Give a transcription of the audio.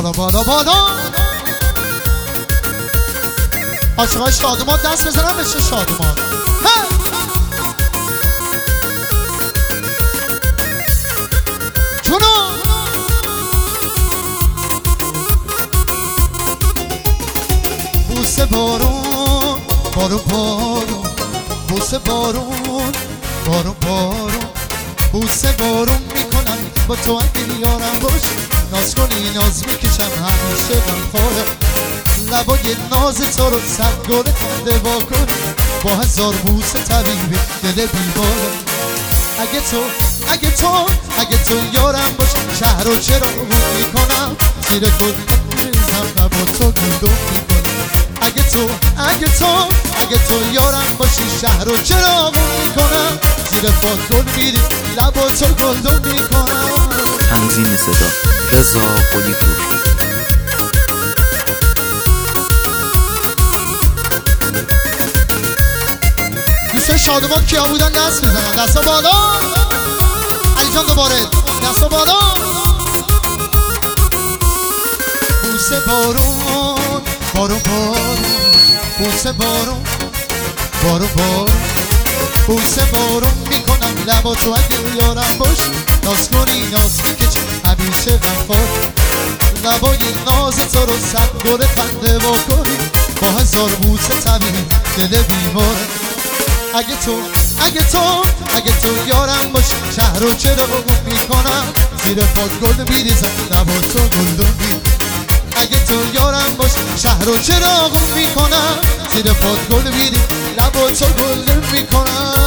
بالا بالا بالا. عاشقای شادمان دست بزنن بشه شادمان. چونو بوسه بارون بارون بارون، بوسه بارون بارون بارون، بوسه بارون میکنم با تو اگه یارم باشی. ناز کنی ناز میکشم همیشه غمخواره. لبای ناز تو رو صد گل خنده واکن، با هزار بوسه طبیبی دل بیماره. اگه تو یارم باشی شهر رو چرا گل میکنم، زیر خود میریزم لبا تو گلدم میکنم. اگه تو یارم باشی شهر رو چرا گل میکنم، زیر خود گل میریزم لبا تو گلدم میکنم. تنظیم صدا رضا قلی پور. دوستان شادمان کیا بودن دست بزنن، دستا بالا. علی جان دوباره دستا بالا. بوسه بارون بارون بارون، بوسه بارون بارون بارون، بوسه بارون میکنم لبا تو اگه یارم باش. ناز کنی ناز میکشم همیشه غمخوار. لبای ناز تو رو صد گل خنده واکنی، با هزار بوسه طبیب دل بیماره. اگه تو یارم باشی شهر رو چرا گل میکنم، زیر پاد گل میریزم لبا تو گلدم میکنم. اگه تو یارم باشی شهر رو چرا گل میکنم، زیر پاد گل میریزم لبا تو گلدم میکنم.